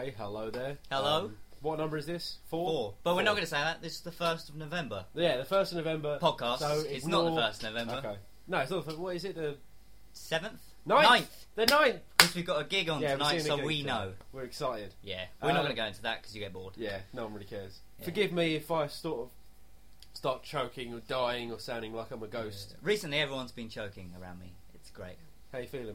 Okay, hello there. Hello. What number is this? 4? 4. But we're not going to say that. This is the 1st of November. Yeah, the 1st of November. Podcast. So it's not the 1st of November. Okay. No, it's not the 1st. What is it? The 7th? 9th. The 9th. Because we've got a gig on tonight, so we know. We're excited. Yeah. We're not going to go into that because you get bored. Yeah, no one really cares. Yeah. Forgive me if I sort of start choking or dying or sounding like I'm a ghost. Yeah. Recently, everyone's been choking around me. It's great. How you feeling?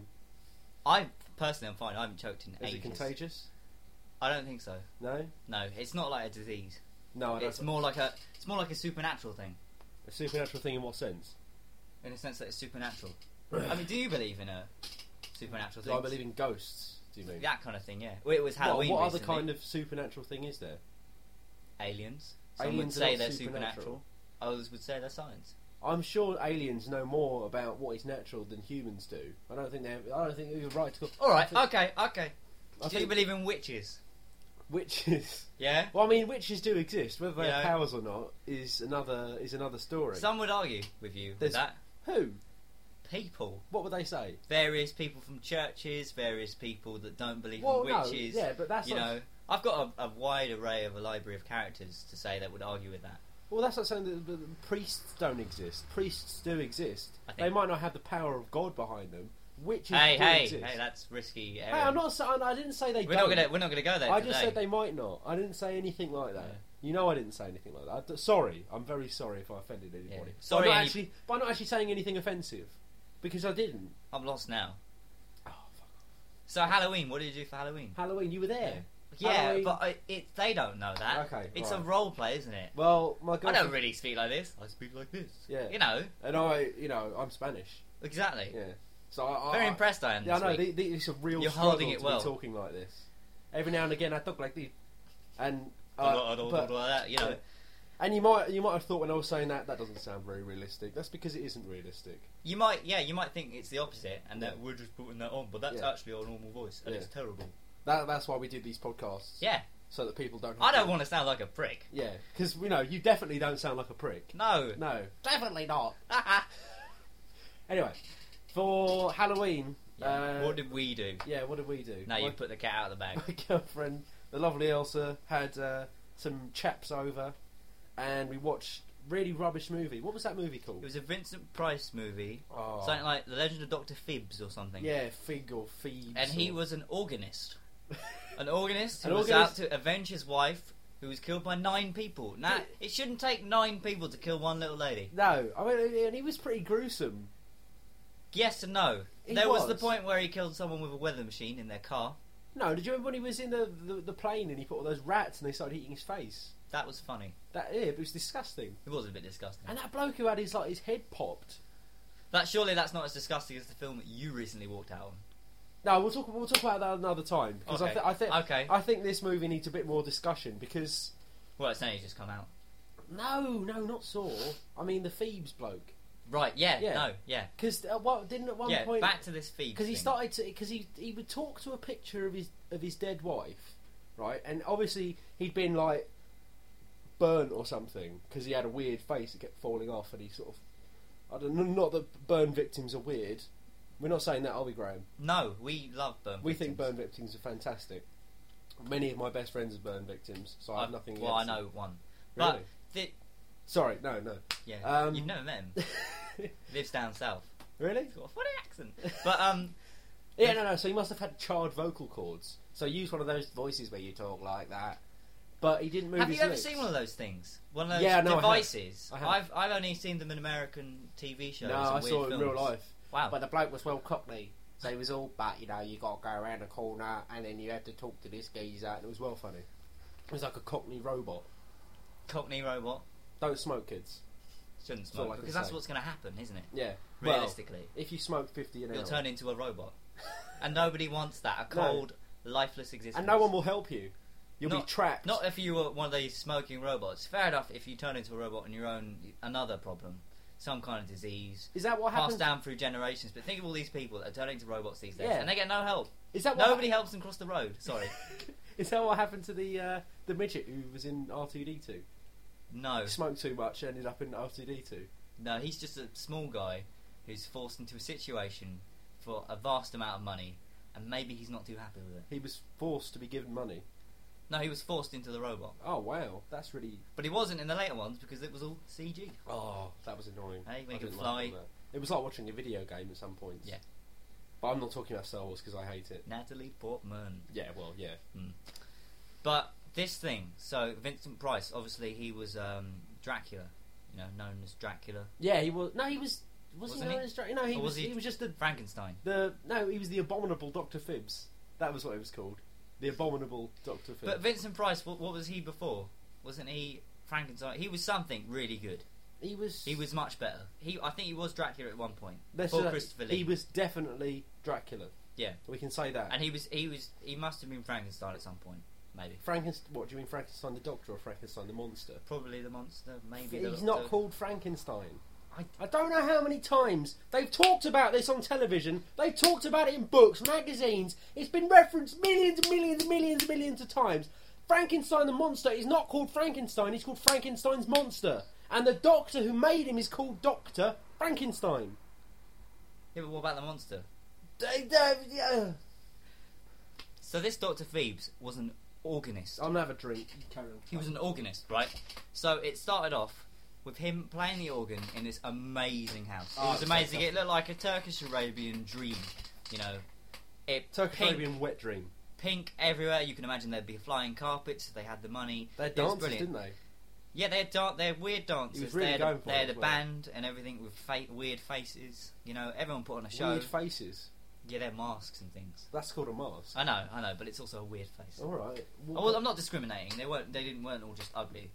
I personally am fine. I haven't choked in ages. Is it contagious? I don't think so. No? No, it's not like a disease. No, I don't. It's more like a supernatural thing. A supernatural thing in what sense? In the sense that it's supernatural. I mean, do you believe in a supernatural Do thing? I believe in ghosts, do you mean? That kind of thing, yeah. Well, it was Halloween What recently. other kind of supernatural thing is there? Aliens. Some Aliens would are say not they're supernatural. supernatural. Others would say they're science. I'm sure aliens know more about what is natural than humans do. I don't think you're right to. All right. Okay. I Do you believe in witches? Witches. Yeah. Well, I mean, witches do exist. Whether they have Yeah. powers or not is another story. Some would argue with you There's- with that. Who? People. What would they say? Various people from churches. Various people that don't believe Well, in no, witches. yeah, but that's you not- know. I've got a wide array of a library of characters to say that would argue with that. Well, that's not saying that the priests don't exist. Priests do exist. I think- They might not have the power of God behind them. Witches do Hey, exist. that's risky. Hey, area. I'm not saying. I didn't say they We're don't. not gonna go there. I today. just said they might not. I didn't say anything like that. Yeah. You know, I didn't say anything like that. Sorry, I'm very sorry if I offended anybody. Yeah. Sorry, but I'm not actually saying anything offensive because I didn't. I'm lost now. Oh, fuck. So Halloween. What did you do for Halloween? Halloween, you were there. Yeah, Halloween- but they don't know that. Okay, It's alright. a role play, isn't it? Well, my I girlfriend. don't really speak like this. I speak like this. Yeah. You know. And I'm Spanish. Exactly. Yeah. So I Very impressed I am. Yeah, I this know. week. It's a real You're struggle holding it to well. be talking like this. Every now and again, I talk like this, and I don't but- like that. You know. yeah. And you might have thought when I was saying that doesn't sound very realistic. That's because it isn't realistic. You might think it's the opposite, and that we're just putting that on, but that's Yeah. actually our normal voice, and Yeah. it's terrible. That's why we did these podcasts. Yeah. So that people don't. I don't want to sound like a prick. Yeah, because you definitely don't sound like a prick. No. No, definitely not. Anyway, for Halloween, what did we do? Yeah, what did we do? Now you put the cat out of the bag. My girlfriend, the lovely Elsa, had some chaps over, and we watched really rubbish movie. What was that movie called? It was a Vincent Price movie, Oh. something like The Legend of Dr. Phibbs or something. Yeah, Fig or Phoebes. And he was an organist. An organist who An was organist- out to avenge his wife, who was killed by 9 people. Now, it shouldn't take 9 people to kill one little lady. No, I mean, and he was pretty gruesome. Yes and no. He There was the was. point where he killed someone with a weather machine in their car. No, did you remember when he was in the plane and he put all those rats and they started eating his face? That was funny. It was disgusting. It was a bit disgusting. And that bloke who had his head popped. Surely that's not as disgusting as the film that you recently walked out on. No, we'll talk about that another time because Okay. I think this movie needs a bit more discussion because Well, it's only just come out. no, not Saw. I mean the Phoebes bloke. Right, yeah. Yeah. Yeah. Because at one Yeah, point back to this feed. because he would talk to a picture of his dead wife, right? And obviously he'd been like burnt or something because he had a weird face that kept falling off, and he sort of I don't know. Not that burn victims are weird. We're not saying that, are we, Graham? No, we love burn We victims. think burn victims are fantastic. Many of my best friends are burn victims, so I have nothing Well, I against them. know one. Really? But, Sorry, no. yeah, you've never met him. Lives down south. Really? He's got a funny accent. But, Yeah, no. So he must have had charred vocal cords. So use one of those voices where you talk like that. But he didn't move have his you ever lips. seen one of those things? One of those Yeah, no, devices? I have. I've only seen them in American TV shows. No, and I weird saw it in films. real life. Wow. But the bloke was well cockney. So he was all, but, you got to go around the corner and then you have to talk to this geezer. And it was well funny. It was like a cockney robot. Cockney robot. Don't smoke, kids. Shouldn't all I smoke, can because that's say. what's going to happen, isn't it? Yeah. Realistically. Well, if you smoke 50 an hour. You'll turn into a robot. And nobody wants that. A cold, lifeless existence. And no one will help you. You'll be trapped. Not if you were one of these smoking robots. Fair enough if you turn into a robot on your own, another problem. Some kind of disease. Is that what happens? Passed down through generations. But think of all these people that are turning into robots these days. Yeah. And they get no help. Is that what Nobody helps them cross the road. Sorry. Is that what happened to the midget who was in R2D2? No. He smoked too much, ended up in R2D2. No, he's just a small guy who's forced into a situation for a vast amount of money, and maybe he's not too happy with it. He was forced to be given money. No, he was forced into the robot. Oh wow, that's really. But he wasn't in the later ones because it was all CG. Oh, that was annoying. Hey, when I he could didn't fly. like all that. It was like watching a video game at some points. Yeah. But I'm not talking about Star Wars because I hate it. Natalie Portman. Yeah, well, yeah. But this thing, so Vincent Price, obviously he was Dracula, known as Dracula. Yeah, he was. No, he was. Wasn't he known he? as Dracula? No, he Or was. was he He was just the. Frankenstein. No, he was the abominable Dr. Phibbs. That was what it was called. The abominable Dr. Phibbs. But Vincent Price, what was he before? Wasn't he Frankenstein? He was something really good. He was. He was much better. I think he was Dracula at one point. Let's Before say Christopher Lee. He was definitely Dracula. Yeah. We can say that. And he must have been Frankenstein at some point, maybe. Frankenstein. What do you mean, Frankenstein the Doctor or Frankenstein the monster? Probably the monster, maybe. He's not called Frankenstein. I don't know how many times they've talked about this on television. They've talked about it in books, magazines. It's been referenced millions and millions and millions and millions of times. Frankenstein the monster is not called Frankenstein. He's called Frankenstein's monster. And the doctor who made him is called Dr. Frankenstein. Yeah, but what about the monster? Yeah. So this Dr. Phoebes was an organist. I'll have a drink. Carry on. He was an organist, right? So it started off with him playing the organ in this amazing house. It was amazing. It looked like a Turkish Arabian dream, Turkish Arabian wet dream. Pink everywhere. You can imagine there'd be flying carpets if they had the money. They had It was dances, brilliant. didn't they? Yeah, they had weird dances. He was really they had going for they it had as a well. band and everything with weird faces. Everyone put on a show. Weird faces. Yeah, they had masks and things. That's called a mask. I know, but it's also a weird face. All right. Well, I'm not discriminating. They weren't all just ugly,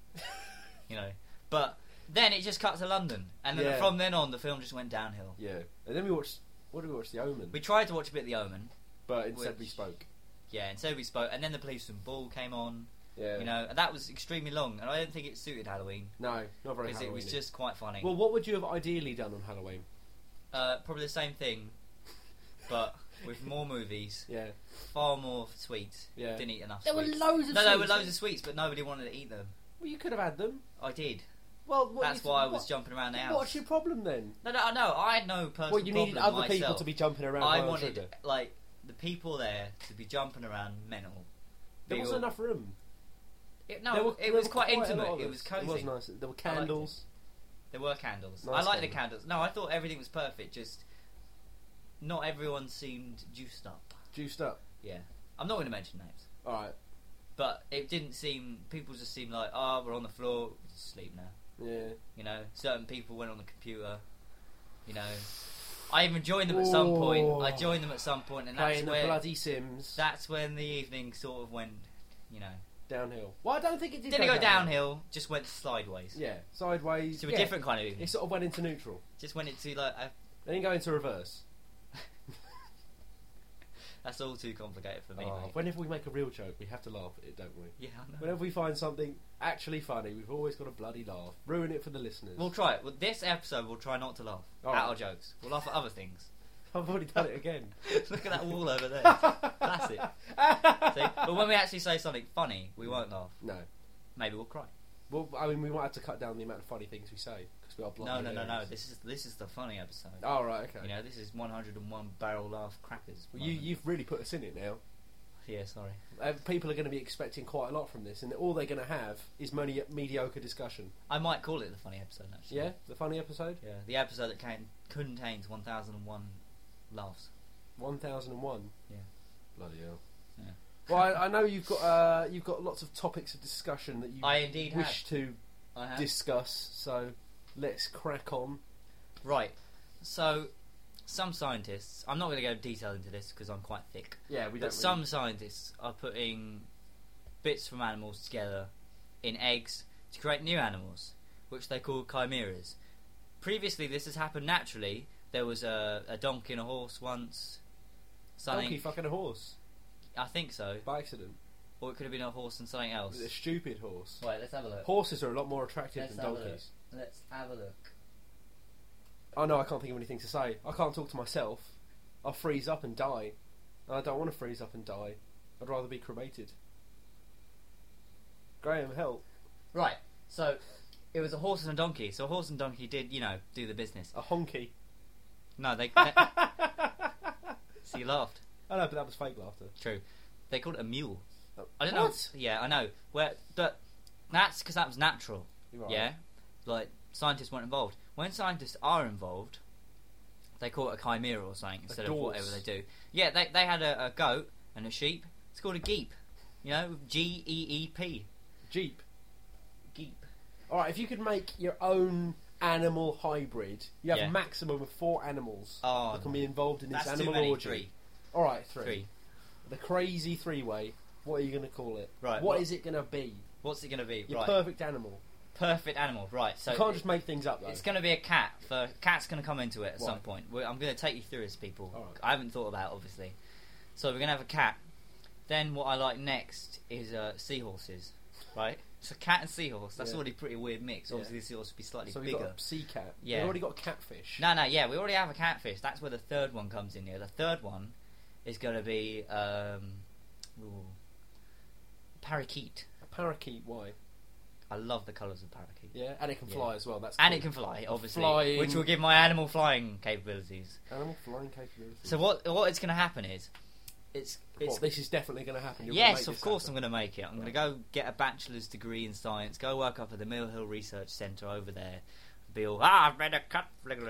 But then it just cut to London, and then Yeah. from then on, the film just went downhill. Yeah. And then we watched. What did we watch? The Omen. We tried to watch a bit of The Omen, But instead Which- we spoke. yeah. Instead we spoke, and then the Police and Ball came on. Yeah. And that was extremely long, and I don't think it suited Halloween No, not very because it was Halloween-y. just quite funny. Well, what would you have ideally done on Halloween? Probably the same thing, but with more movies, Yeah. far more sweets. Yeah. Didn't eat enough. There were sweets. loads of No, there were sweets. loads of sweets, but nobody wanted to eat them. Well, you could have had them. I did. Well, what That's why I was jumping around the house. What's your problem then? No, I had no personal Well, you needed problem other people myself. to be jumping around. I while on wanted sugar. the people there to be jumping around mental. There wasn't enough room. It There was were quite a lot intimate. of It us. was cozy. It was nice. There were candles. There were candles. Nice I like the candles. candles. No, I thought everything was perfect. Just not everyone seemed juiced up. Juiced up. Yeah, I'm not going to mention names, All right. but it didn't seem. People just seemed like, we're on the floor, we just sleep now. Yeah. Certain people went on the computer. I even joined them at some point. Ooh. I joined them at some point, and that's Playing the where bloody Sims. that's when the evening sort of went. Downhill. Well, I don't think it did. Didn't go downhill. Just went sideways. Yeah. Sideways. To a yeah. different kind of evening. It sort of went into neutral. Just went into like Then you go into reverse. that's all too complicated for me. Oh, Mate. whenever we make a real joke, we have to laugh at it, don't we? Yeah, I know. Whenever we find something actually funny, we've always got to bloody laugh. Ruin it for the listeners. We'll try it. Well, this episode, we'll try not to laugh All at right. our jokes. We'll laugh at other things. I've already done it again. Look at that wall over there. That's it. See? But when we actually say something funny, we won't laugh. No. Maybe we'll cry. Well, I mean, we might have to cut down the amount of funny things we say because we are bloody No. hilarious. This is the funny episode. Oh, right, okay. This is 101 barrel laugh crackers. Well, you've really put us in it now. Yeah, sorry. People are going to be expecting quite a lot from this, and all they're going to have is mediocre discussion. I might call it the funny episode, actually. Yeah, the funny episode. Yeah, the episode that contains 1001 laughs. 1001. Yeah. Bloody hell. Yeah. Well, I know you've got lots of topics of discussion that you I indeed wish to I have. discuss. So let's crack on. Right. So, some scientists, I'm not going to go detail into this because I'm quite thick, Yeah, we but some scientists are putting bits from animals together in eggs to create new animals, which they call chimeras. Previously, this has happened naturally. There was a donkey and a horse once. donkey fucking a horse I think so. by accident. Or it could have been a horse and something It else. was a stupid horse. Right, let's have a look. Horses are a lot more attractive than donkeys. Let's have a look. Oh no, I can't think of anything to say. I can't talk to myself. I'll freeze up and die. And I don't want to freeze up and die. I'd rather be cremated. Graham, help. Right, so it was a horse and a donkey. So a horse and donkey did, do the business. A honky. No, they... So you laughed. Oh no, but that was fake laughter. True. They called it a mule. I don't What? know. Yeah, I know. But that's because that was natural. Right. Yeah, like scientists weren't involved. When scientists are involved, they call it a chimera or something instead of whatever they do. Yeah, they had a goat and a sheep. It's called a geep. You know, Geep. Jeep. Geep. All right, if you could make your own animal hybrid, you have Yeah. a maximum of 4 animals Oh, that can be involved in this that's too animal many. orgy. 3. All right, 3. 3. The crazy 3-way. What are you going to call it? Right, What what- is it going to be? What's it going to be? Your Right. perfect animal. Perfect animal. Right. So You can't just make things up, though. it's going to be a cat. Cat's going to come into it at Why? some point. I'm going to take you through this, people. All right. I haven't thought about it, obviously. So we're going to have a cat. Then what I like next is seahorses, right? So cat and seahorse. That's Yeah. already a pretty weird mix. Yeah. Obviously, the seahorse would be slightly So we've bigger. got a sea cat. Yeah. We've already got a catfish. No, yeah, we already have a catfish. That's where the third one comes in here. The third one is going to be parakeet. A parakeet, why? I love the colours of parakeet. Yeah, and it can Yeah. fly as well. That's And cool. it can fly, obviously, Flying. which will give my animal flying capabilities. Animal flying capabilities. So what is going to happen is, it's What, this is definitely going to happen. You're gonna yes, make of this course happen. I'm going to make it. I'm going to go get a bachelor's degree in science, go work up at the Mill Hill Research Centre over there, be all, I've read a cat.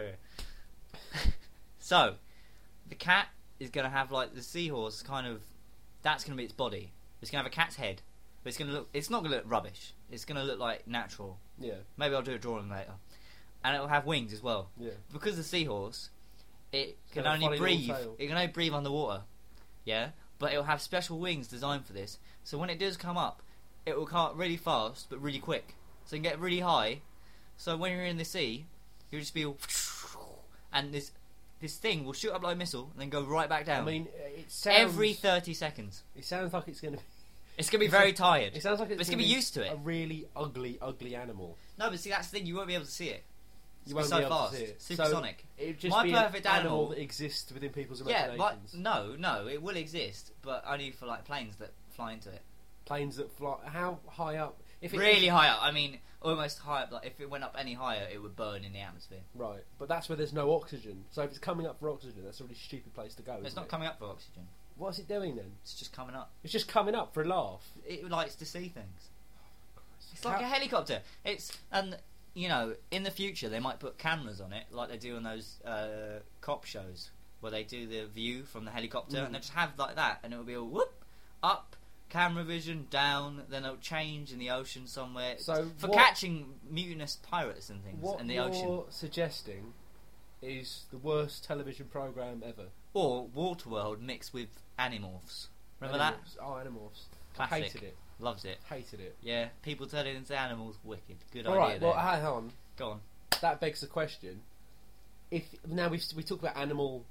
So, the cat is going to have like the seahorse kind of, that's going to be its body. It's going to have a cat's head, but it's not going to look rubbish. It's going to look like natural. Yeah, Maybe I'll do a drawing later. And it'll have wings as well. yeah. Because the seahorse, it can got a only funny breathe. little tail. It can only breathe underwater. Yeah, but it'll have special wings designed for this. So when it does come up, it will come up really fast but really quick. So you can get really high. So when you're in the sea, you'll just be all, and this thing will shoot up like a missile and then go right back down. I mean, it sounds every 30 seconds. It sounds like it's going to be. It's gonna be very tired. It sounds like But it's it's gonna be used to it. A really ugly animal. No, but see that's the thing. You won't be able to see it. You It's won't so be able fast, to see it. supersonic. So it'd just My be perfect an animal that exists within people's Yeah, imaginations. but no, it will exist, but only for like planes that fly into it. Planes that fly. How high up? If it Really high up. I mean, almost high up. Like if it went up any higher, it would burn in the atmosphere. Right, but that's where there's no oxygen. So if it's coming up for oxygen, that's a really stupid place to go. It's isn't not it? coming up for oxygen. What's it doing then? It's just coming up. It's just coming up for a laugh. It likes to see things. It's like How- a helicopter. And you know, in the future they might put cameras on it, like they do on those cop shows where they do the view from the helicopter, and they just have like that, and it'll be all whoop up, camera vision down, then it'll change in the ocean somewhere. So for what- catching mutinous pirates and things What in the you're ocean, suggesting is the worst television program ever. or Waterworld mixed with Animorphs. Remember that? Animorphs. Oh, Animorphs. Classic. Hated it. Loves it. Hated it. Yeah, people turning into animals. Wicked. Good All idea. right. Well, there. hang on. Go on. That begs the question: if now we talk about animal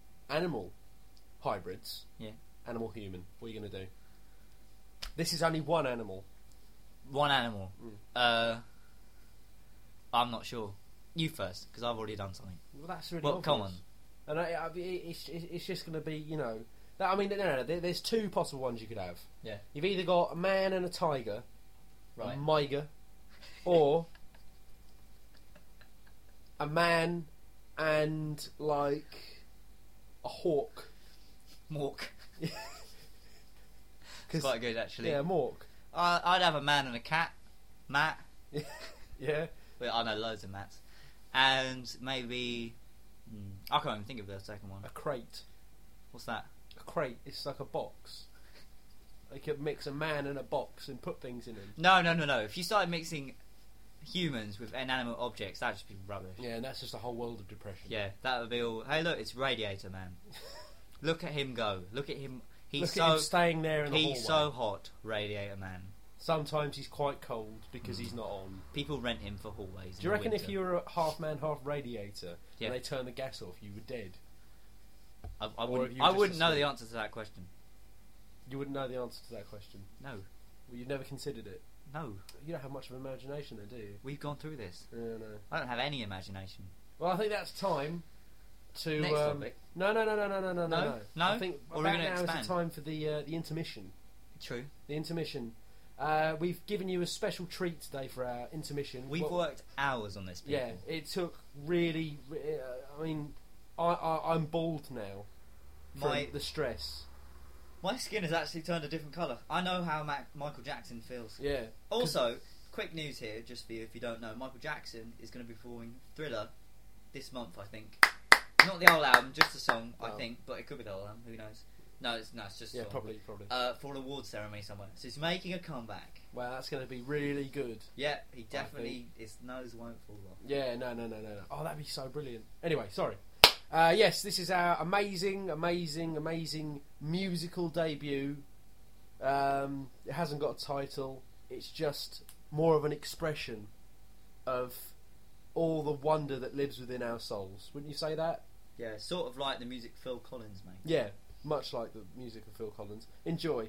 hybrids, Yeah. animal human, what are you going to do? This is only one animal. One animal. Mm. I'm not sure. You first, because I've already done something. Well, that's really Well, obvious. come on. And it's just going to be, you know. I mean, no. There's two possible ones you could have. Yeah. You've either got a man and a tiger, Right. a myga, or a man and like a hawk. Mork. It's 'Cause- quite good, actually. Yeah, a mork. I'd have a man and a cat. Matt. Yeah. Well, I know loads of Matts. And maybe... I can't even think of the second one. A crate. What's that? A crate is like a box. They could mix a man and a box and put things in him. No. If you started mixing humans with inanimate objects, that'd just be rubbish. Yeah, and that's just a whole world of depression. Yeah, that would be all... Hey, look, it's Radiator Man. Look at him go. Look at him. Look at him staying there in the hallway. He's so hot, Radiator Man. Sometimes he's quite cold because he's not on. People rent him for hallways. Do you reckon if you were a half man, half radiator, Yeah. and they turned the gas off, you were dead? I Or wouldn't, if you I just wouldn't know assumed- the answer to that question. You wouldn't know the answer to that question. No. Well, you've never considered it. No. You don't have much of imagination, then, do you? We've gone through this. Yeah, no. I don't have any imagination. Well, I think that's time to. Next topic. No. No? I think Or are we about gonna now is expand? the time for the intermission. True. The intermission. We've given you a special treat today for our intermission. We've Well, worked hours on this, people. Yeah, it took really. I mean, I'm bald now from My- the stress. My skin has actually turned a different colour. I know how Michael Jackson feels. Yeah. Also, quick news here, just for you if you don't know, Michael Jackson is going to be performing Thriller this month, I think. Not the whole album, just the song, I think, but it could be the whole album, who knows. No, it's just a song. probably. For an awards ceremony somewhere. So he's making a comeback. Well, that's going to be really good. Yeah, he definitely, his nose won't fall off. Yeah, no. Oh, that'd be so brilliant. Anyway, sorry. Yes, this is our amazing musical debut. It hasn't got a title. It's just more of an expression of all the wonder that lives within our souls. Wouldn't you say that? Yeah, sort of like the music Phil Collins made. Yeah, much like the music of Phil Collins. Enjoy.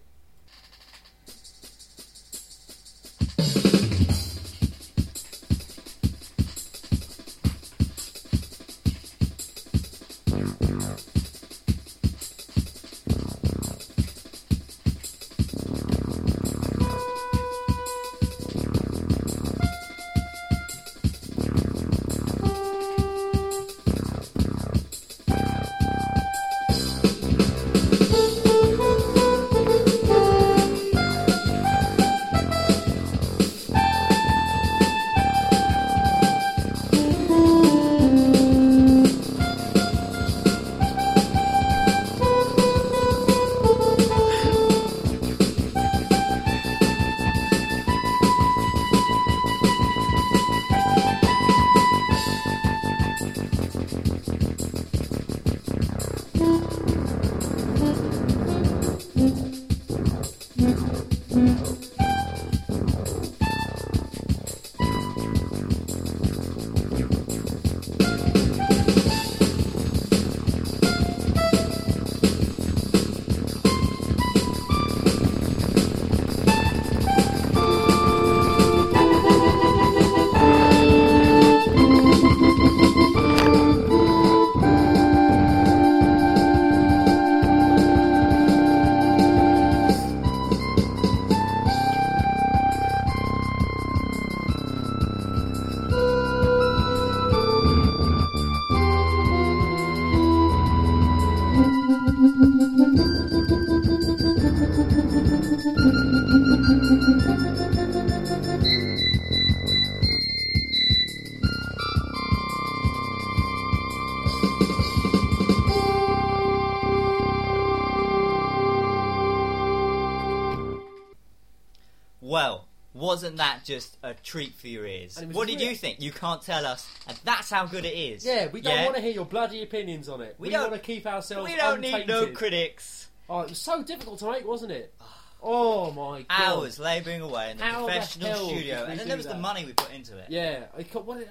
Well, wasn't that just a treat for your ears? What did you think? You can't tell us, and that's how good it is. Yeah, we don't want to hear your bloody opinions on it. We want to keep ourselves need no critics. Oh, it was so difficult to make, wasn't it? Oh my god. Hours labouring away in the professional studio, and then there was the money we put into it. Yeah, I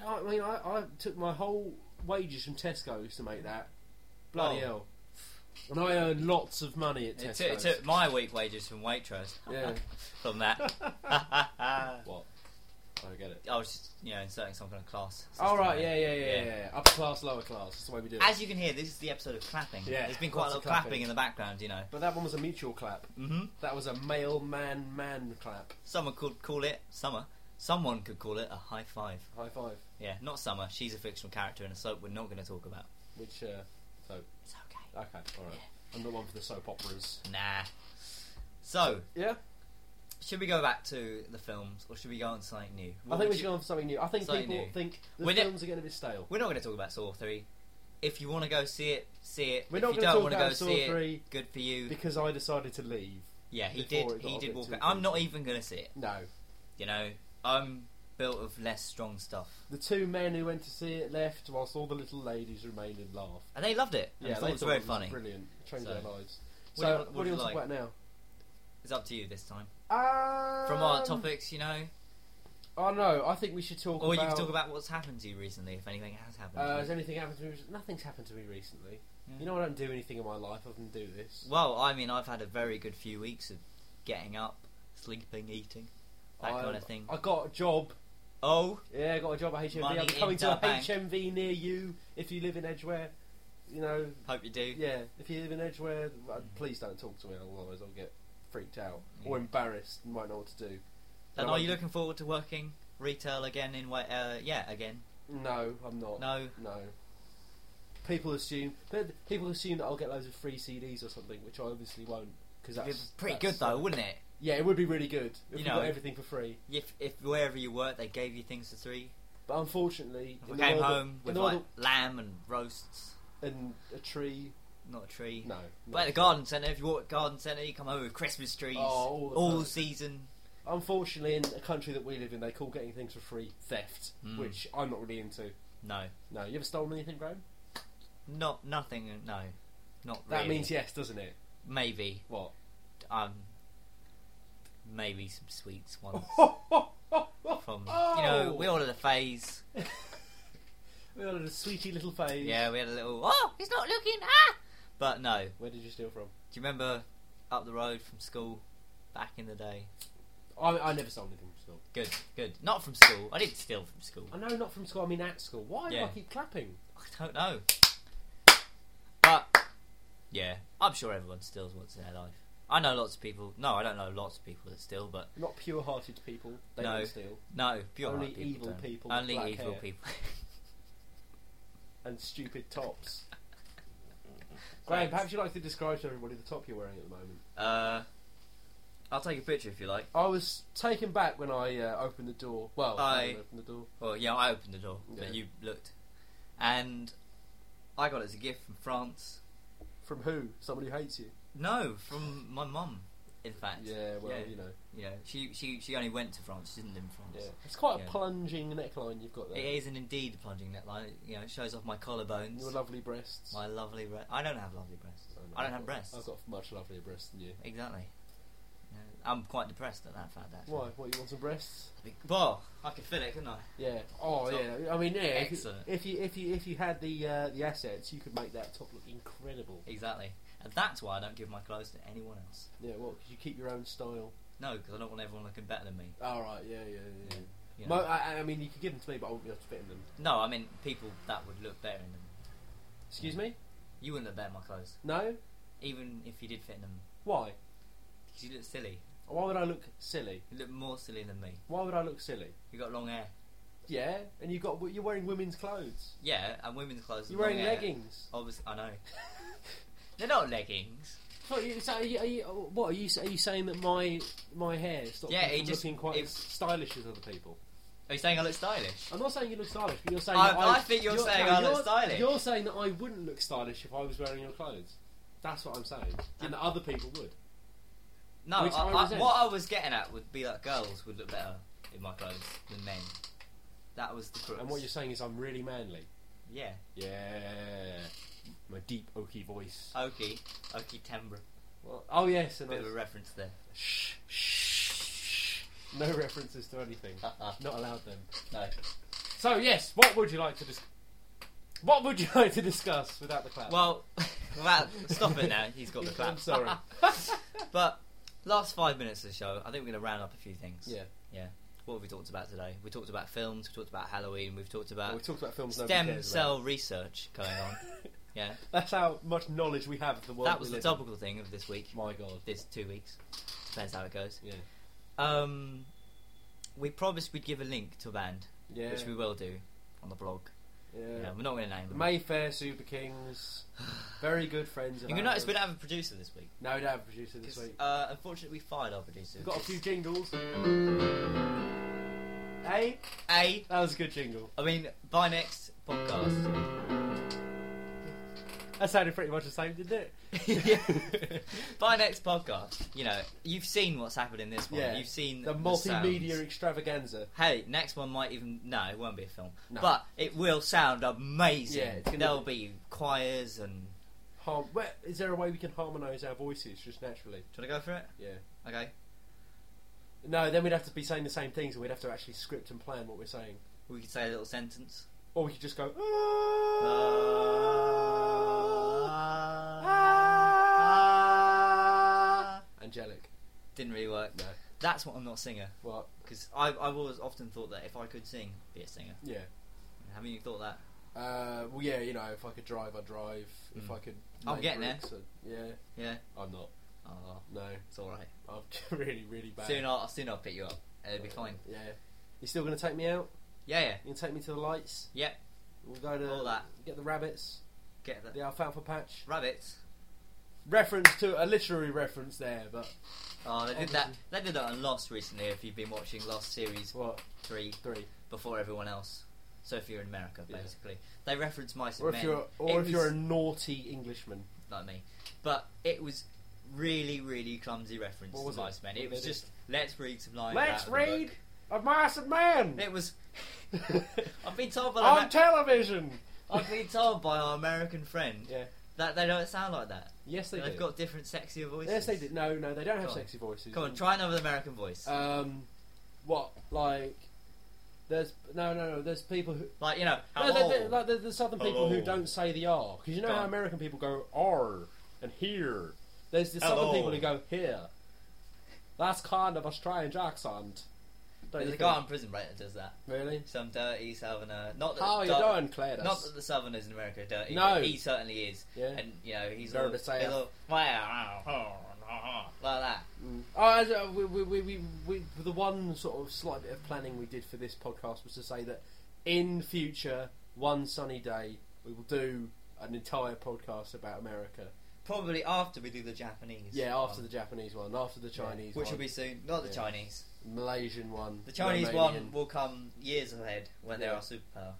took my whole wages from Tesco's to make that. Bloody hell. And I earned lots of money at Tesco's. It took my week wages from Waitrose. Yeah. From that. What? I don't get it. I was just, inserting some kind of class. Oh, right, yeah. Upper class, lower class. That's the way we do it. As you can hear, this is the episode of clapping. Yeah, there's been quite a lot of clapping in the background, But that one was a mutual clap. Mm-hmm. That was a male man clap. Someone could call it a high five. High five. Yeah, not Summer. She's a fictional character in a soap we're not going to talk about. Which soap? It's okay. Okay, alright. Yeah. I'm not one for the soap operas. Nah. So, yeah. Should we go back to the films, or should we go on to something new? I think we should go on to something new. I think people think the films are getting a bit stale. We're not going to talk about Saw 3. If you want to go see it, see it. We're not if you going don't to want talk to go about Saw see 3 it, good for you. Because I decided to leave. Yeah, he did walk out. I'm not even going to see it. No. I'm built of less strong stuff. The two men who went to see it left, whilst all the little ladies remained and laughed. And they loved it. Yeah, they thought it was very funny. Brilliant. Changed their lives. So, what do you want to talk about now? It's up to you this time. From our topics, Oh no, I think we should talk about... Or you can talk about what's happened to you recently, if anything has happened to you. Has anything happened to me recently? Nothing's happened to me recently. Yeah. I don't do anything in my life other than do this. Well, I've had a very good few weeks of getting up, sleeping, eating, that kind of thing. I got a job. Oh? Yeah, I got a job at HMV. Money I'm coming to a bank. HMV near you if you live in Edgware. Hope you do. Yeah, if you live in Edgware, please don't talk to me, otherwise I'll get freaked out or embarrassed and might know what to do. And are you looking forward to working retail again again? No, I'm not. No. People assume that I'll get loads of free CDs or something, which I obviously won't. because It'd be that's pretty good though, wouldn't it? Yeah, it would be really good if You we know, got everything for free. If wherever you work they gave you things for free. But unfortunately, If I came home with in the like world lamb and roasts, and a tree. not a tree. No. But at the garden centre, if you walk at the garden centre, you come home with Christmas trees all time. season. Unfortunately, in a country that we live in, they call getting things for free theft, which I'm not really into. No. No, you ever stolen anything, Graham? Nothing. No, not That really. means yes, doesn't it? Maybe. What? Maybe some sweets once. From Oh! we ordered a phase. We had a sweetie little phase. Yeah, we had a little. Oh, he's not looking. But no. Where did you steal from? Do you remember up the road from school back in the day? I never stole anything from school. Good. Not from school. I didn't steal from school. I know, not from school. I mean at school. Why do Yeah. I keep clapping? I don't know. But yeah, I'm sure everyone steals once in their life. I know lots of people. No, I don't know lots of people that steal, but Not pure-hearted people. They No. don't steal. no, pure Only heart people evil don't. people with Only black evil hair. people. And stupid tops. Graham, perhaps you'd like to describe to everybody the top you're wearing at the moment. I'll take a picture if you like. I was taken back when I opened the door. Well, I opened the door. Well, yeah, I opened the door, Yeah. but you looked, and I got it as a gift from France. From who? Somebody who hates you? No, from my mum. In fact, Yeah, well, yeah. you know. Yeah, she only went to France. She didn't live in France. Yeah. It's quite Yeah. a plunging neckline you've got there. It is an indeed plunging neckline. It shows off my collarbones. Your lovely breasts. My lovely breasts. I don't have lovely breasts. Oh, no, I don't I've have got- breasts. I've got much lovelier breasts than you. Exactly. Yeah, I'm quite depressed at that fact, actually. Why? What, you want some breasts? Well, I could feel it, couldn't I? Yeah. Oh, Top. yeah. I mean, yeah. Excellent. If you had the assets, you could make that top look incredible. Exactly. And that's why I don't give my clothes to anyone else. Yeah. Well, because you keep your own style. No, because I don't want everyone looking better than me. All right. Yeah. You know? I mean, you could give them to me, but I wouldn't be able to fit in them. No, I mean people that would look better in them. Excuse me? You wouldn't look better in my clothes, No. even if you did fit in them, Why? because you look silly. Why would I look silly? You look more silly than me. Why would I look silly? You got long hair. Yeah, and you're wearing women's clothes. Yeah, and women's clothes. You're with wearing long hair. leggings. Obviously, I know. They're not leggings. What, are you saying that my hair stops Yeah, me it from just- looking quite it- as stylish as other people? Are you saying I look stylish? I'm not saying you look stylish, but you're saying I think you're saying I look stylish. You're saying that I wouldn't look stylish if I was wearing your clothes. That's what I'm saying, and that other people would. No, Which I resent. what I was getting at would be that girls would look better in my clothes than men. That was the crux. And what you're saying is I'm really manly. Yeah. Yeah, my deep oaky voice. Oaky timbre. Well, oh yes, and Bit of a reference there. shh. No references to anything. Not allowed then. No. So yes, what would you like to discuss without the clap? Well, stop it now. He's got the clap. I'm sorry. But last 5 minutes of the show, I think we're going to round up a few things. Yeah. What have we talked about today? We talked about films. We talked about Halloween. We've talked about Well, we talked about films nobody stem cares cell about. research going on. Yeah. That's how much knowledge we have of the world. That was we the live in. topical thing of this week. My God. This 2 weeks. Depends how it goes. Yeah. We promised we'd give a link to a band, Yeah. which we will do on the blog. Yeah. We're not going to name The them. Mayfair Super Kings. Very good friends of You can ours. notice we don't have a producer this week. No, we don't have a producer this 'Cause, week. unfortunately, we fired our producer. We've got a few jingles. Hey? A. That was a good jingle. I mean, by next podcast. That sounded pretty much the same, didn't it? By next podcast, you've seen what's happened in this one. Yeah. You've seen The the multimedia sounds. extravaganza. Hey, next one might even... No, it won't be a film. No. But it will sound amazing. Yeah, it's gonna There'll be choirs and... Is there a way we can harmonise our voices just naturally? Do you want to go for it? Yeah. Okay. No, then we'd have to be saying the same things, and we'd have to actually script and plan what we're saying. We could say a little sentence. Or we could just go. Angelic. Didn't really work. No. That's what I'm not a singer. What? Because I've always often thought that if I could sing, be a singer. Yeah. Haven't you thought that? Well, yeah. If I could drive, I'd drive. If I could. I'm make getting bricks, yeah. Yeah. I'm not. Oh, No. it's alright. I'm really, really bad. Soon I'll pick you up. It'll be fine. Yeah. You still going to take me out? Yeah. You going to take me to the lights? Yeah. We'll go to All that. get the rabbits, Get the the alfalfa patch. rabbits. reference to a literary reference there, but Oh, they did that. They did that on Lost recently. If you've been watching Lost series what? 3 3. before everyone else, so if you're in America, Yeah. basically, they reference Mice and Or Men. if you're a naughty Englishman. Like me, but it was really, really clumsy reference What to was Mice it? and Men. What It was did they just let's read some lines. Let's out of the read book. of Mice and Men It was. I've been told by on television. I've been told by our American friend Yeah. that they don't sound like that. Yes, they They've do. got different, sexier voices. Yes, they did. No, they don't have Go on. sexy voices. Come on, try another American voice. What? Like, there's no. There's people who. Like, you know, No, hello. like the southern people who Hello. don't say the R, because you know Go how on. American people go R and here. There's the southern Hello. people who go here. That's kind of a strange accent. Don't There's you a guy on think? Prison Break that does that. Really? Some dirty southerner. Not that How are you dar- doing, Cletus? Not that the southerners in America are dirty. No. But he certainly is. Yeah. And, you know, he's Dirty all, South. he's all, like that. We the one sort of slight bit of planning we did for this podcast was to say that in future, one sunny day, we will do an entire podcast about America. Probably after we do the Japanese. Yeah, after one. the Japanese one, after the Chinese Which one, will be soon. Not the Yeah. Chinese. Malaysian one, The Chinese Romanian. one will come years ahead when they Yeah. are superpower.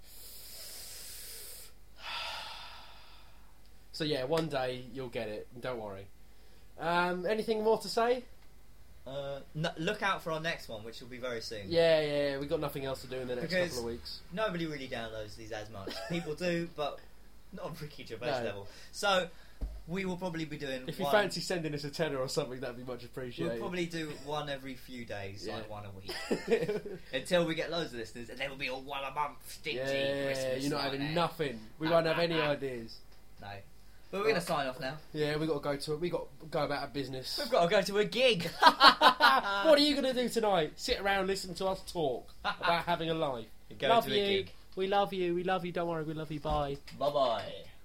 So yeah, one day you'll get it. Don't worry. Anything more to say? Look out for our next one, which will be very soon. Yeah. We've got nothing else to do in the next Because- couple of weeks. Nobody really downloads these as much. People do, but not on Ricky Gervais No. level. So we will probably be doing. If you one, fancy sending us a tenner or something, that'd be much appreciated. we'll probably do one every few days, Yeah. like one a week, until we get loads of listeners, and then we'll be all one a month stingy. Yeah, Christmas you're not like having that. nothing. We won't have any ideas. No, but we're going to sign off now. Yeah, we got to go to it. We got to go about our business. We've got to go to a gig. What are you going to do tonight? Sit around, listen to us talk about having a life. Go love to a you. gig. We love you. We love you. Don't worry. We love you. Bye. Bye bye.